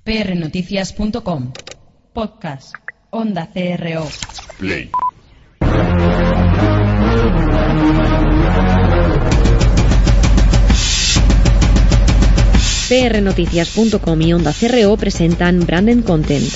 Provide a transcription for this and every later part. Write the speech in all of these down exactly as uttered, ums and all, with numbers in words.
p r noticias punto com. Podcast. Onda C R O. Play. p r noticias punto com y Onda C R O presentan Branded Content.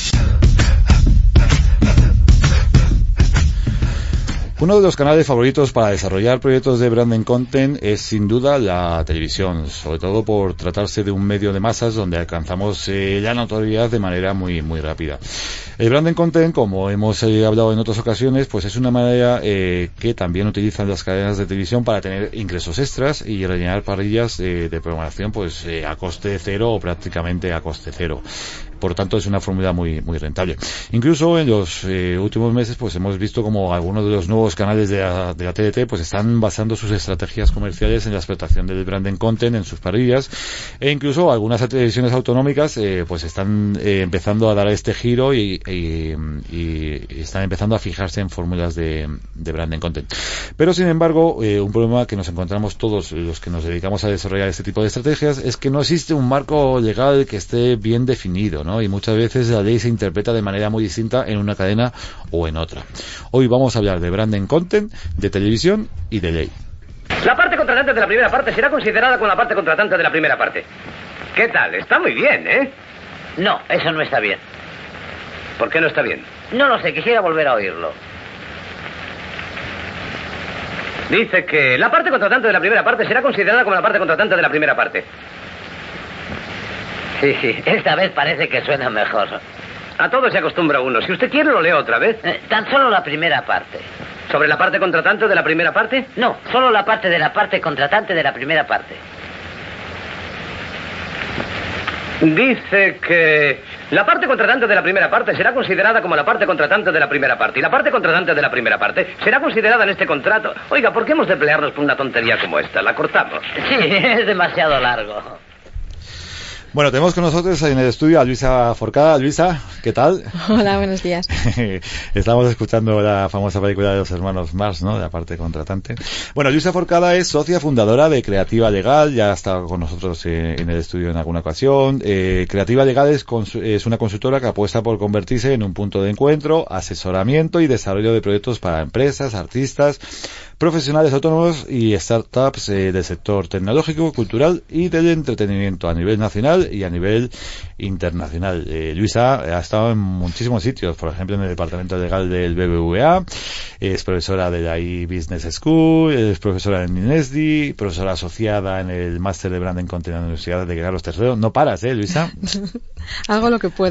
Uno de los canales favoritos para desarrollar proyectos de branding content es sin duda la televisión, sobre todo por tratarse de un medio de masas donde alcanzamos eh, la notoriedad de manera muy muy rápida. El branding content, como hemos eh, hablado en otras ocasiones, pues es una manera eh, que también utilizan las cadenas de televisión para tener ingresos extras y rellenar parrillas eh, de programación pues eh, a coste cero o prácticamente a coste cero. Por tanto, es una fórmula muy muy rentable. Incluso en los eh, últimos meses pues hemos visto como algunos de los nuevos canales de la, de la T D T pues están basando sus estrategias comerciales en la explotación del branding content en sus parrillas, e incluso algunas televisiones autonómicas eh, pues están eh, empezando a dar este giro y, y, y están empezando a fijarse en fórmulas de, de branding content. Pero sin embargo, eh, un problema que nos encontramos todos los que nos dedicamos a desarrollar este tipo de estrategias es que no existe un marco legal que esté bien definido, ¿no? Y muchas veces la ley se interpreta de manera muy distinta en una cadena o en otra. Hoy vamos a hablar de branding content, de televisión y de ley. La parte contratante de la primera parte será considerada como la parte contratante de la primera parte. ¿Qué tal? Está muy bien, ¿eh? No, eso no está bien. ¿Por qué no está bien? No lo sé, quisiera volver a oírlo. Dice que la parte contratante de la primera parte será considerada como la parte contratante de la primera parte. Sí, sí, esta vez parece que suena mejor. A todo se acostumbra uno. Si usted quiere, lo leo otra vez. Eh, tan solo la primera parte. ¿Sobre la parte contratante de la primera parte? No, solo la parte de la parte contratante de la primera parte. Dice que la parte contratante de la primera parte será considerada como la parte contratante de la primera parte. Y la parte contratante de la primera parte será considerada en este contrato. Oiga, ¿por qué hemos de pelearnos por una tontería como esta? La cortamos. Sí, es demasiado largo. Bueno, tenemos con nosotros en el estudio a Luisa Forcada. Luisa, ¿qué tal? Hola, buenos días. Estamos escuchando la famosa película de los hermanos Marx, ¿no? De la parte contratante. Bueno, Luisa Forcada es socia fundadora de Creativa Legal, ya ha estado con nosotros eh, en el estudio en alguna ocasión. Eh, Creativa Legal es, es una consultora que apuesta por convertirse en un punto de encuentro, asesoramiento y desarrollo de proyectos para empresas, artistas, profesionales autónomos y startups eh, del sector tecnológico, cultural y del entretenimiento a nivel nacional y a nivel internacional. Eh, Luisa ha estado en muchísimos sitios, por ejemplo en el departamento legal del B B V A, es profesora de la e-Business School, es profesora en INESDI, profesora asociada en el máster de Branding Content en la Universidad de Carlos tercero. No paras, ¿eh, Luisa? Hago lo que puedo.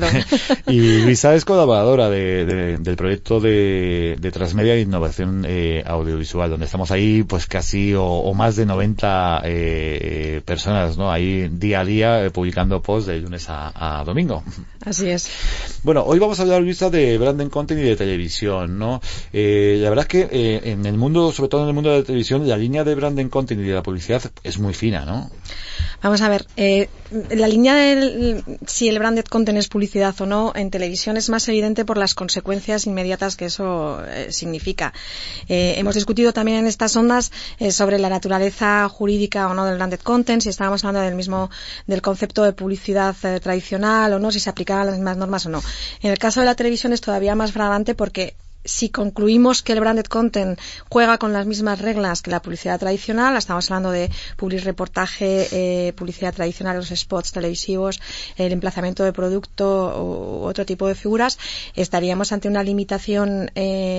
Y Luisa es colaboradora de, de, del proyecto de, de Transmedia e Innovación eh, Audiovisual, donde estamos ahí pues casi o, o más de noventa eh, personas, ¿no? Ahí día a día eh, publicando posts de lunes a, a domingo. Así es. Bueno, hoy vamos a hablar, Luisa, de branding content y de televisión, ¿no? Eh, la verdad es que eh, en el mundo, sobre todo en el mundo de la televisión, la línea de branding content y de la publicidad es muy fina, ¿no? Vamos a ver, eh, la línea de si el branded content es publicidad o no en televisión es más evidente por las consecuencias inmediatas que eso eh, significa. Eh, hemos discutido también en estas ondas eh, sobre la naturaleza jurídica o no del branded content, si estábamos hablando del mismo del concepto de publicidad eh, tradicional o no, si se aplicaban las mismas normas o no. En el caso de la televisión es todavía más flagrante porque si concluimos que el branded content juega con las mismas reglas que la publicidad tradicional, estamos hablando de public reportaje, eh, publicidad tradicional, los spots televisivos, el emplazamiento de producto u otro tipo de figuras, estaríamos ante una limitación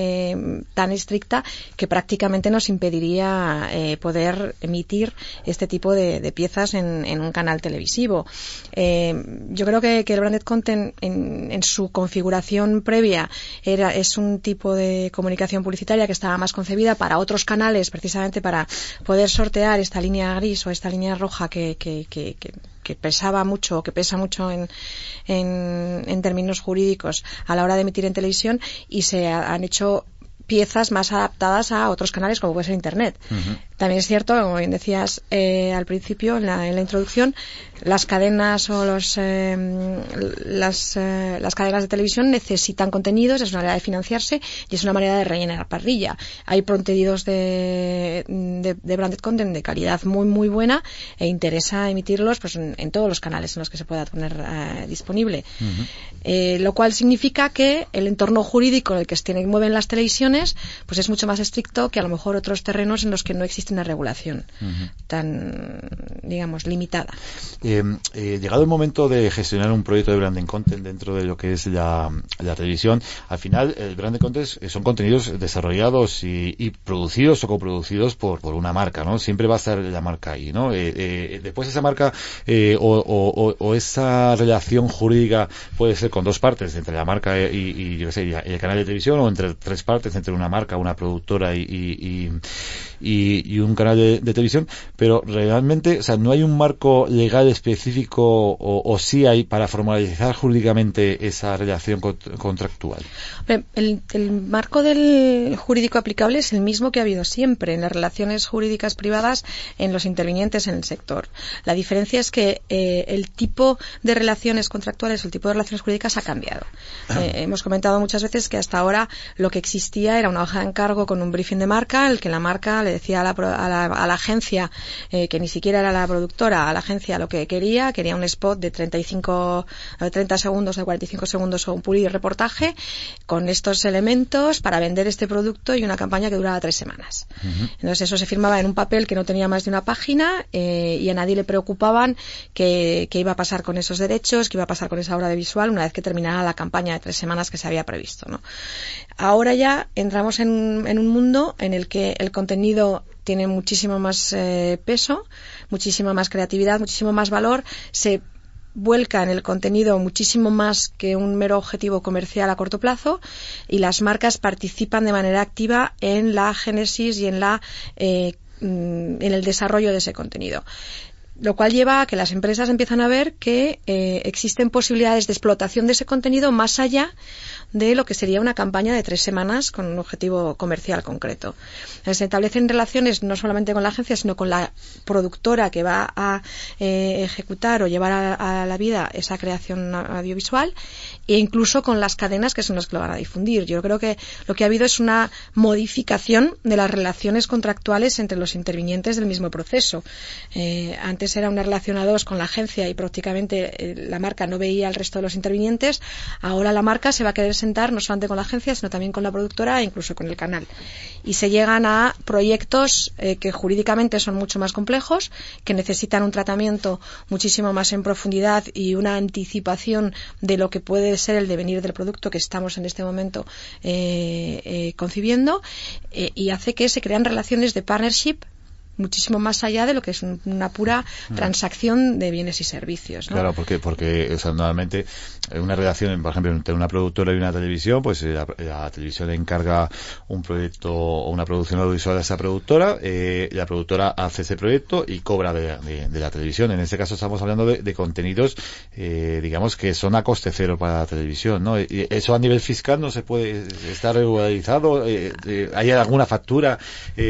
eh, tan estricta que prácticamente nos impediría eh, poder emitir este tipo de, de piezas en, en un canal televisivo. Eh, yo creo que, que el branded content en, en su configuración previa era es un tipo de comunicación publicitaria que estaba más concebida para otros canales, precisamente para poder sortear esta línea gris o esta línea roja que, que, que, que, que pesaba mucho, que pesa mucho en, en, en términos jurídicos a la hora de emitir en televisión, y se han hecho piezas más adaptadas a otros canales como puede ser Internet. Uh-huh. También es cierto, como bien decías eh, al principio, en la, en la introducción, las cadenas o los eh, las, eh, las cadenas de televisión necesitan contenidos, es una manera de financiarse y es una manera de rellenar parrilla. Hay contenidos de, de, de branded content de calidad muy muy buena e interesa emitirlos pues en, en todos los canales en los que se pueda poner eh, disponible. Uh-huh. Eh, lo cual significa que el entorno jurídico en el que se mueven las televisiones pues es mucho más estricto que a lo mejor otros terrenos en los que no existe una regulación uh-huh. tan, digamos, limitada. Eh, eh, llegado el momento de gestionar un proyecto de branding content dentro de lo que es la, la televisión, al final el branding content son contenidos desarrollados y, y producidos o coproducidos por, por una marca, ¿no? Siempre va a estar la marca ahí, ¿no? Eh, eh, después esa marca eh, o, o, o esa relación jurídica puede ser con dos partes, entre la marca y, y yo qué sé, y el canal de televisión, o entre tres partes, entre una marca, una productora y, y, y, y un canal de, de televisión, pero realmente, o sea, no hay un marco legal específico o, o sí hay para formalizar jurídicamente esa relación contractual. El, el marco del jurídico aplicable es el mismo que ha habido siempre en las relaciones jurídicas privadas en los intervinientes en el sector. La diferencia es que eh, el tipo de relaciones contractuales, el tipo de relaciones jurídicas ha cambiado. Eh, hemos comentado muchas veces que hasta ahora lo que existía era una hoja de encargo con un briefing de marca, el que la marca le decía a la, a la, a la agencia, eh, que ni siquiera era la productora, a la agencia lo que quería, quería un spot de treinta y cinco, treinta segundos, de cuarenta y cinco segundos o un pulido reportaje con estos elementos para vender este producto y una campaña que duraba tres semanas. Uh-huh. Entonces eso se firmaba en un papel que no tenía más de una página eh, y a nadie le preocupaban qué iba a pasar con esos derechos, qué iba a pasar con esa obra de visual una vez que terminara la campaña de tres semanas que se había previsto, ¿no? Ahora ya entramos en, en un mundo en el que el contenido tiene muchísimo más eh, peso, muchísima más creatividad, muchísimo más valor, se vuelca en el contenido muchísimo más que un mero objetivo comercial a corto plazo y las marcas participan de manera activa en la génesis y en la eh, en el desarrollo de ese contenido. Lo cual lleva a que las empresas empiezan a ver que eh, existen posibilidades de explotación de ese contenido más allá de lo que sería una campaña de tres semanas con un objetivo comercial concreto. Se establecen relaciones no solamente con la agencia, sino con la productora que va a eh, ejecutar o llevar a, a la vida esa creación audiovisual e incluso con las cadenas que son las que lo van a difundir. Yo creo que lo que ha habido es una modificación de las relaciones contractuales entre los intervinientes del mismo proceso. Eh, antes era una relación a dos con la agencia y prácticamente eh, la marca no veía al resto de los intervinientes. Ahora la marca se va a querer sentar no solamente con la agencia, sino también con la productora e incluso con el canal. Y se llegan a proyectos eh, que jurídicamente son mucho más complejos, que necesitan un tratamiento muchísimo más en profundidad y una anticipación de lo que puede ser el devenir del producto que estamos en este momento eh, eh, concibiendo eh, y hace que se crean relaciones de partnership muchísimo más allá de lo que es un, una pura transacción de bienes y servicios, ¿no? Claro, porque porque o sea, normalmente una relación, por ejemplo, entre una productora y una televisión, pues la, la televisión encarga un proyecto o una producción audiovisual a esa productora, eh, la productora hace ese proyecto y cobra de, de, de la televisión. En este caso estamos hablando de, de contenidos, eh, digamos, que son a coste cero para la televisión, ¿no? Y eso a nivel fiscal no se puede estar regularizado. Eh, eh, ¿Hay alguna factura,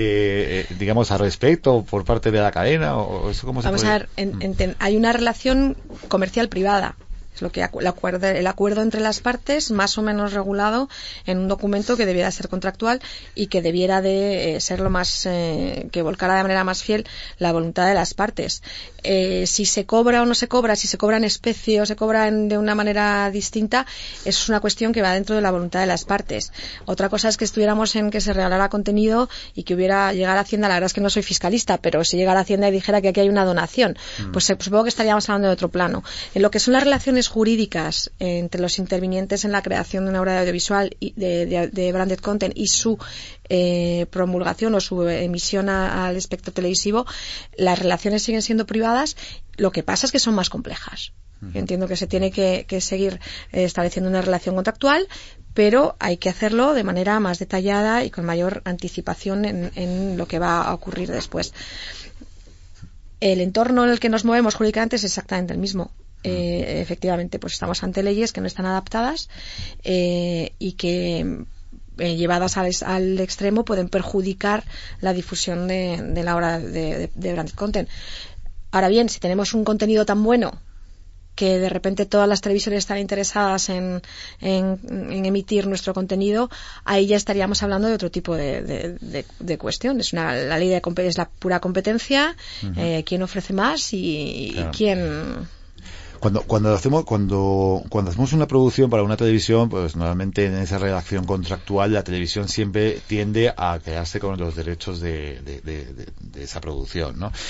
eh, eh, digamos, al respecto por parte de la cadena o eso cómo se Vamos puede? a ver, en, en, hay una relación comercial privada. Es lo que el acuerdo, el acuerdo entre las partes, más o menos regulado en un documento que debiera ser contractual y que debiera de eh, ser lo más eh, que volcara de manera más fiel la voluntad de las partes. Eh, si se cobra o no se cobra, si se cobra en especie o se cobra en, de una manera distinta, es una cuestión que va dentro de la voluntad de las partes. Otra cosa es que estuviéramos en que se regalara contenido y que hubiera llegado a Hacienda. La verdad es que no soy fiscalista, pero si llegara a Hacienda y dijera que aquí hay una donación, mm. pues eh, supongo que estaríamos hablando de otro plano. En lo que son las relaciones jurídicas eh, entre los intervinientes en la creación de una obra de audiovisual y de, de, de branded content y su eh, promulgación o su emisión a, al espectro televisivo, las relaciones siguen siendo privadas. Lo que pasa es que son más complejas. Uh-huh. Entiendo que se tiene que, que seguir eh, estableciendo una relación contractual, pero hay que hacerlo de manera más detallada y con mayor anticipación en, en lo que va a ocurrir después. El entorno en el que nos movemos jurídicamente es exactamente el mismo. Eh, efectivamente, pues estamos ante leyes que no están adaptadas eh, y que eh, llevadas al, al extremo pueden perjudicar la difusión de, de la obra de, de, de branded content. Ahora bien, si tenemos un contenido tan bueno que de repente todas las televisiones están interesadas en, en, en emitir nuestro contenido, ahí ya estaríamos hablando de otro tipo de, de, de, de cuestiones. Una, la ley de es la pura competencia, uh-huh. eh, quién ofrece más y, claro. y quién... Cuando cuando hacemos cuando cuando hacemos una producción para una televisión, pues normalmente en esa redacción contractual la televisión siempre tiende a quedarse con los derechos de, de, de, de, de esa producción, ¿no?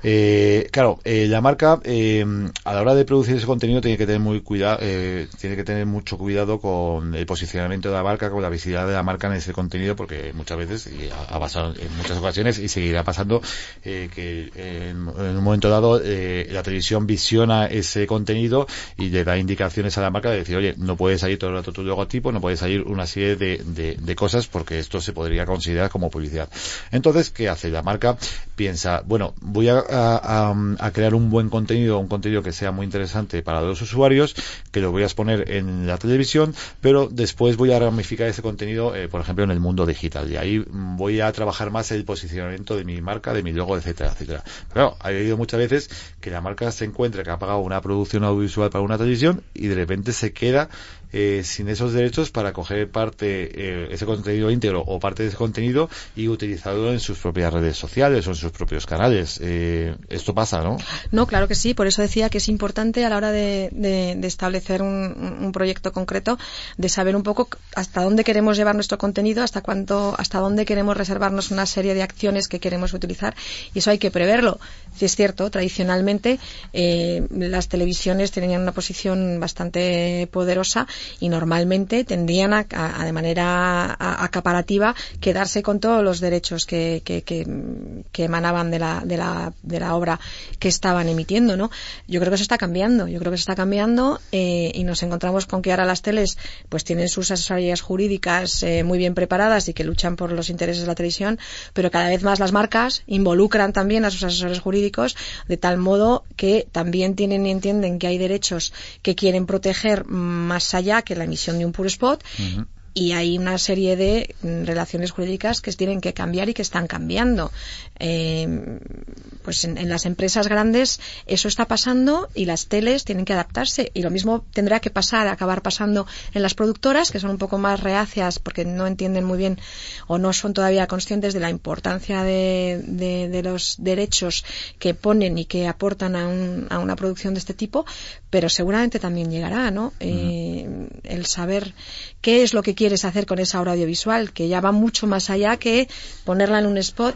Eh, claro, eh, la marca eh, a la hora de producir ese contenido tiene que tener muy cuidado, eh, tiene que tener mucho cuidado con el posicionamiento de la marca, con la visibilidad de la marca en ese contenido, porque muchas veces y ha, ha pasado en muchas ocasiones y seguirá pasando eh, que en, en un momento dado eh, la televisión visiona ese contenido contenido y le da indicaciones a la marca de decir, oye, no puede salir todo el rato tu logotipo, no puede salir una serie de, de, de cosas porque esto se podría considerar como publicidad. Entonces, ¿qué hace? La marca piensa, bueno, voy a, a, a crear un buen contenido, un contenido que sea muy interesante para los usuarios, que lo voy a exponer en la televisión, pero después voy a ramificar ese contenido, eh, por ejemplo, en el mundo digital, y ahí voy a trabajar más el posicionamiento de mi marca, de mi logo, etcétera, etcétera. Pero ha habido muchas veces que la marca se encuentra que ha pagado una producción audiovisual para una televisión y de repente se queda eh, sin esos derechos para coger parte, eh, ese contenido íntegro o parte de ese contenido y utilizarlo en sus propias redes sociales o en sus propios canales. Eh, esto pasa, ¿no? No, claro que sí. Por eso decía que es importante a la hora de, de, de establecer un, un proyecto concreto, de saber un poco hasta dónde queremos llevar nuestro contenido, hasta cuánto, hasta dónde queremos reservarnos una serie de acciones que queremos utilizar, y eso hay que preverlo. Si es cierto, tradicionalmente eh, las televisiones tenían una posición bastante poderosa y normalmente tendían a, a de manera a, acaparativa quedarse con todos los derechos que, que, que, que emanaban de la, de la de la obra que estaban emitiendo, ¿no? Yo creo que eso está cambiando, yo creo que eso está cambiando eh, y nos encontramos con que ahora las teles pues tienen sus asesorías jurídicas eh, muy bien preparadas y que luchan por los intereses de la televisión, pero cada vez más las marcas involucran también a sus asesores jurídicos de tal modo que también tienen y entienden que hay derechos que quieren proteger más allá que la emisión de un puro spot. Uh-huh. Y hay una serie de relaciones jurídicas que tienen que cambiar y que están cambiando. Eh, pues en, en las empresas grandes eso está pasando y las teles tienen que adaptarse. Y lo mismo tendrá que pasar, acabar pasando en las productoras, que son un poco más reacias porque no entienden muy bien o no son todavía conscientes de la importancia de, de, de los derechos que ponen y que aportan a, un, a una producción de este tipo, pero seguramente también llegará, ¿no? Eh, uh-huh. El saber qué es lo que quieres hacer con esa obra audiovisual, que ya va mucho más allá que ponerla en un spot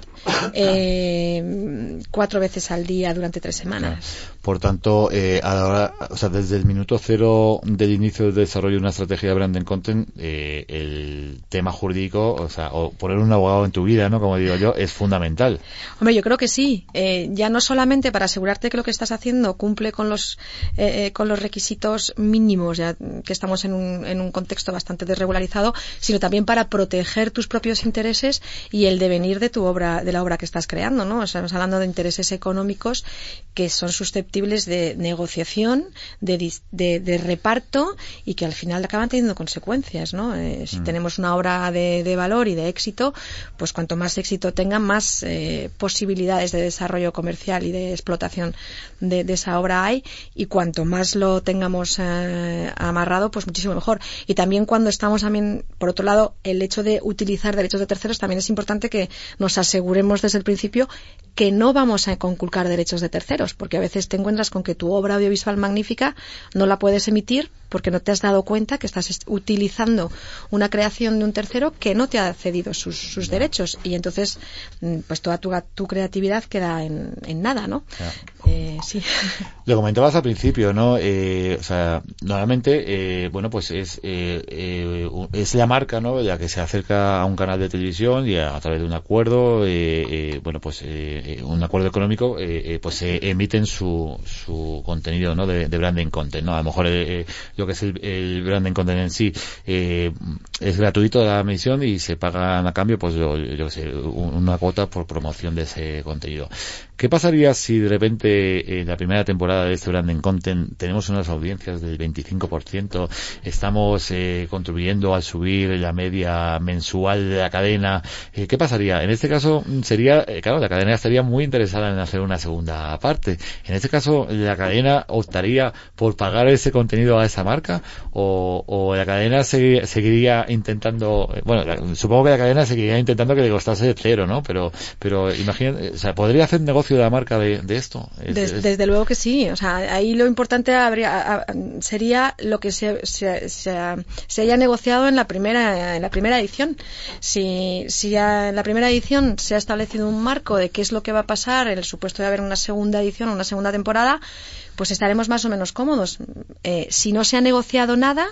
eh, cuatro veces al día durante tres semanas. Por tanto, eh, a la hora, o sea, desde el minuto cero del inicio del desarrollo de una estrategia de branding content, eh, el tema jurídico, o sea, o poner un abogado en tu vida, ¿no? Como digo yo, es fundamental. Hombre, yo creo que sí. Eh, ya no solamente para asegurarte que lo que estás haciendo cumple con los eh, con los requisitos mínimos, ya que estamos en un, en un contexto bastante desregularizado, sino también para proteger tus propios intereses y el devenir de tu obra, de la obra que estás creando, ¿no? O sea, estamos hablando de intereses económicos que son susceptibles de negociación, de, de, de reparto y que al final acaban teniendo consecuencias, ¿no? Eh, si mm. tenemos una obra de, de valor y de éxito, pues cuanto más éxito tenga, más eh, posibilidades de desarrollo comercial y de explotación de, de esa obra hay, y cuanto más lo tengamos eh, amarrado, pues muchísimo mejor. Y también cuando estamos también, por otro lado, el hecho de utilizar derechos de terceros, también es importante que nos aseguremos desde el principio que no vamos a conculcar derechos de terceros, porque a veces te encuentras con que tu obra audiovisual magnífica no la puedes emitir porque no te has dado cuenta que estás utilizando una creación de un tercero que no te ha cedido sus, sus derechos, y entonces pues toda tu, tu creatividad queda en, en nada, ¿no? Claro. Eh, sí. Lo comentabas al principio, ¿no? Eh, o sea, normalmente, eh, bueno, pues es eh, eh, es la marca, ¿no? La que se acerca a un canal de televisión y a, a través de un acuerdo, eh, eh, bueno, pues eh, un acuerdo económico, eh, eh, pues se eh, emiten su su contenido, ¿no? De, de branding content, ¿no? A lo mejor eh, lo que es el, el branding content en sí. Eh, es gratuito la emisión y se pagan a cambio, pues yo, yo qué sé, una cuota por promoción de ese contenido. ¿Qué pasaría si de repente en la primera temporada de este branding content tenemos unas audiencias del veinticinco por ciento, estamos eh, contribuyendo al subir la media mensual de la cadena? Eh, ¿Qué pasaría? En este caso sería, eh, claro, la cadena estaría muy interesada en hacer una segunda parte. En este caso, ¿la cadena optaría por pagar ese contenido a esa marca? ¿O, o la cadena se, seguiría intentando, bueno, la, supongo que la cadena seguiría intentando que le costase cero, ¿no? Pero, pero imagínate, o sea, ¿podría hacer negocio de la marca de, de esto? Es, Des, es... Desde luego que sí. O sea, ahí lo importante habría, a, sería lo que se, se, se, se haya negociado en la primera, en la primera edición. Si, si ya en la primera edición se ha establecido un marco de qué es lo que va a pasar en el supuesto de haber una segunda edición o una segunda temporada, pues estaremos más o menos cómodos. Eh, si no se ha negociado nada,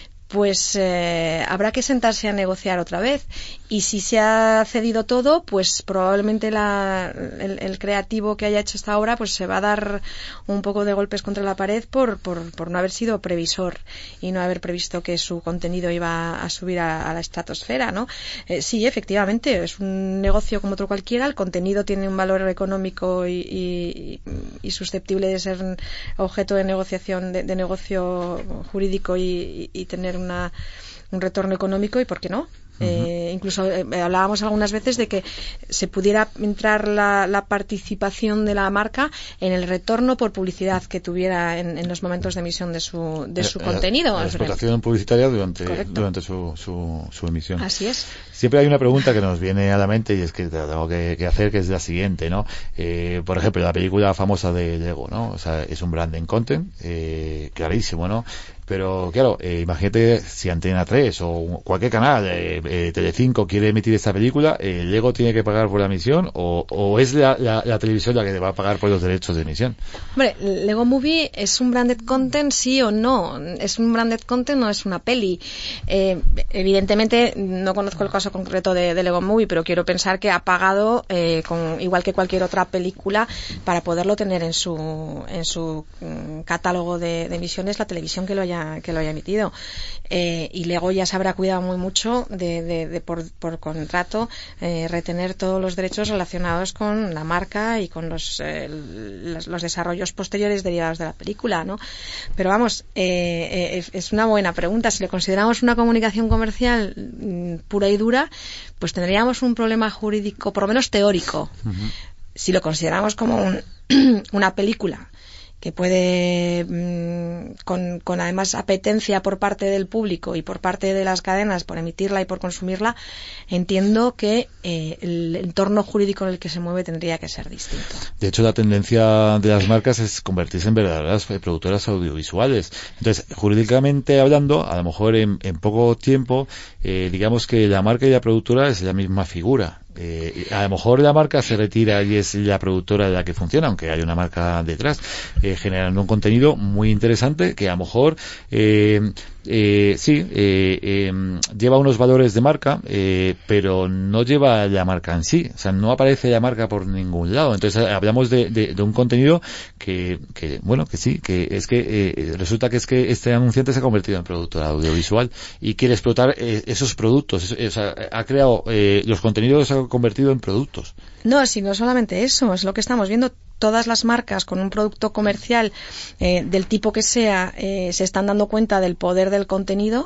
pues eh, habrá que sentarse a negociar otra vez. Y si se ha cedido todo, pues probablemente la, el, el creativo que haya hecho esta obra pues se va a dar un poco de golpes contra la pared por, por, por no haber sido previsor y no haber previsto que su contenido iba a subir a, a la estratosfera, ¿no? Eh, sí, efectivamente, es un negocio como otro cualquiera. El contenido tiene un valor económico y, y, y susceptible de ser objeto de negociación, de, de negocio jurídico y, y, y tener una, un retorno económico, y ¿por qué no? Uh-huh. Eh, incluso eh, hablábamos algunas veces de que se pudiera entrar la, la participación de la marca en el retorno por publicidad que tuviera en, en los momentos de emisión de su, de su la, contenido. La explotación publicitaria durante, Correcto. durante su, su, su emisión. Así es. Siempre hay una pregunta que nos viene a la mente y es que te la tengo que, que hacer, que es la siguiente, ¿no? Eh, por ejemplo, la película famosa de Lego, ¿no? O sea, es un branding content, eh, clarísimo, ¿no? Pero claro, eh, imagínate si Antena tres o cualquier canal, eh, eh, Telecinco quiere emitir esta película, eh, Lego tiene que pagar por la emisión o, o es la, la, la televisión la que va a pagar por los derechos de emisión. Hombre, Lego Movie es un branded content, sí o no. Es un branded content, no es una peli. Eh, evidentemente no conozco el caso concreto de, de Lego Movie, pero quiero pensar que ha pagado eh, con, igual que cualquier otra película para poderlo tener en su en su um, catálogo de, de emisiones la televisión que lo haya que lo haya emitido. Eh, y Lego ya se habrá cuidado muy mucho de, de, de por, por contrato eh, retener todos los derechos relacionados con la marca y con los, eh, los, los desarrollos posteriores derivados de la película, ¿no? Pero vamos, eh, eh, es una buena pregunta. Si le consideramos una comunicación comercial mm, pura y dura, pues tendríamos un problema jurídico, por lo menos teórico. Uh-huh. Si lo consideramos como un, una película que puede, mmm, con, con además apetencia por parte del público y por parte de las cadenas por emitirla y por consumirla, entiendo que eh, el entorno jurídico en el que se mueve tendría que ser distinto. De hecho, la tendencia de las marcas es convertirse en verdaderas productoras audiovisuales. Entonces, jurídicamente hablando, a lo mejor en, en poco tiempo, eh, digamos que la marca y la productora es la misma figura. Eh, a lo mejor la marca se retira y es la productora la que funciona, aunque hay una marca detrás, eh, generando un contenido muy interesante que a lo mejor eh, eh, sí eh, eh, lleva unos valores de marca, eh, pero no lleva la marca en sí, o sea, no aparece la marca por ningún lado. Entonces hablamos de, de, de un contenido que, que bueno, que sí, que es que eh, resulta que es que este anunciante se ha convertido en productor audiovisual y quiere explotar eh, esos productos, o sea, ha creado eh, los contenidos, se ha convertido en productos. No, si no solamente eso, es lo que estamos viendo. Todas las marcas con un producto comercial eh, del tipo que sea eh, se están dando cuenta del poder del contenido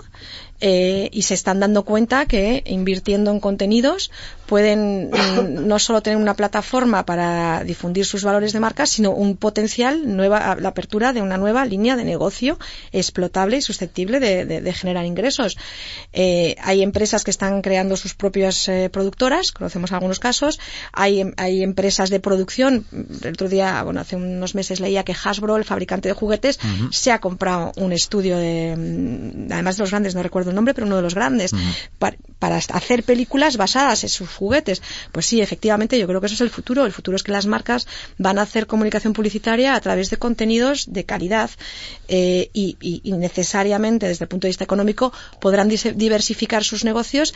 eh, y se están dando cuenta que invirtiendo en contenidos pueden mm, no solo tener una plataforma para difundir sus valores de marca, sino un potencial, nueva, la apertura de una nueva línea de negocio explotable y susceptible de, de, de generar ingresos. Eh, hay empresas que están creando sus propias eh, productoras, conocemos algunos casos, hay, hay empresas de producción. El otro día, bueno, hace unos meses leía que Hasbro, el fabricante de juguetes, uh-huh. se ha comprado un estudio de, además de los grandes, no recuerdo el nombre, pero uno de los grandes, uh-huh. para, para hacer películas basadas en sus juguetes. Pues sí, efectivamente, yo creo que eso es el futuro. El futuro es que las marcas van a hacer comunicación publicitaria a través de contenidos de calidad eh, y, y, y necesariamente, desde el punto de vista económico, podrán diversificar sus negocios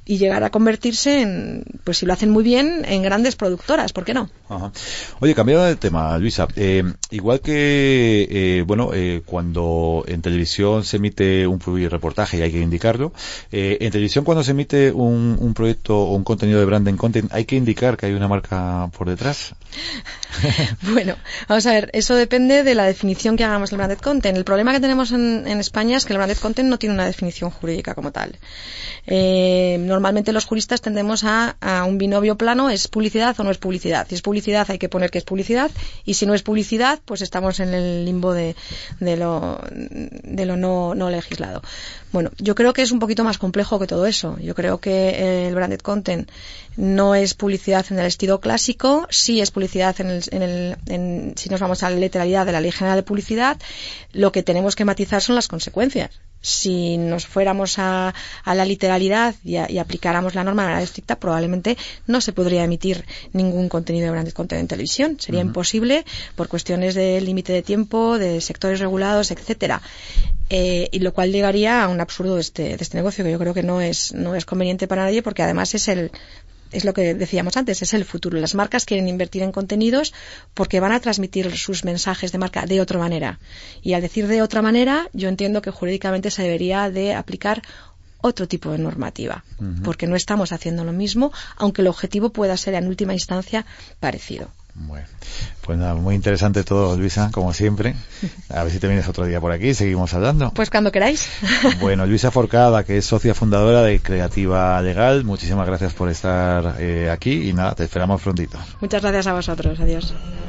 y llegar a convertirse en, pues si lo hacen muy bien, en grandes productoras, ¿por qué no? Ajá. Oye, cambiando de tema, Luisa, eh, igual que, eh, bueno, eh, cuando en televisión se emite un reportaje y hay que indicarlo, eh, en televisión cuando se emite un, un proyecto o un contenido de branded content, ¿hay que indicar que hay una marca por detrás? Bueno, vamos a ver, eso depende de la definición que hagamos del branded content. El problema que tenemos en, en España es que el branded content no tiene una definición jurídica como tal. Eh, normalmente los juristas tendemos a, a un binomio plano, ¿es publicidad o no es publicidad? Si es publicidad hay que poner que es publicidad, y si no es publicidad, pues estamos en el limbo de, de lo, de lo no, no legislado. Bueno, yo creo que es un poquito más complejo que todo eso. Yo creo que el branded content no es publicidad en el estilo clásico, sí es publicidad en el, en el, en, si nos vamos a la literalidad de la Ley General de Publicidad. Lo que tenemos que matizar son las consecuencias. Si nos fuéramos a, a la literalidad y, a, y aplicáramos la norma de manera estricta, probablemente no se podría emitir ningún contenido de branded content en televisión. Sería uh-huh. imposible por cuestiones de límite de tiempo, de sectores regulados, etcétera. Eh, y lo cual llegaría a un absurdo de este, de este negocio, que yo creo que no es, no es conveniente para nadie, porque además es el, es lo que decíamos antes, es el futuro. Las marcas quieren invertir en contenidos porque van a transmitir sus mensajes de marca de otra manera. Y al decir de otra manera, yo entiendo que jurídicamente se debería de aplicar otro tipo de normativa, uh-huh. porque no estamos haciendo lo mismo, aunque el objetivo pueda ser en última instancia parecido. Bueno, pues nada, muy interesante todo, Luisa, como siempre. A ver si te vienes otro día por aquí y seguimos hablando. Pues cuando queráis. Bueno, Luisa Forcada, que es socia fundadora de Creativa Legal, muchísimas gracias por estar eh, aquí y nada, te esperamos prontito. Muchas gracias a vosotros, adiós.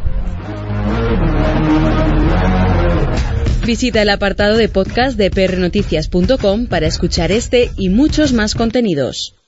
Visita el apartado de podcast de p r noticias punto com para escuchar este y muchos más contenidos.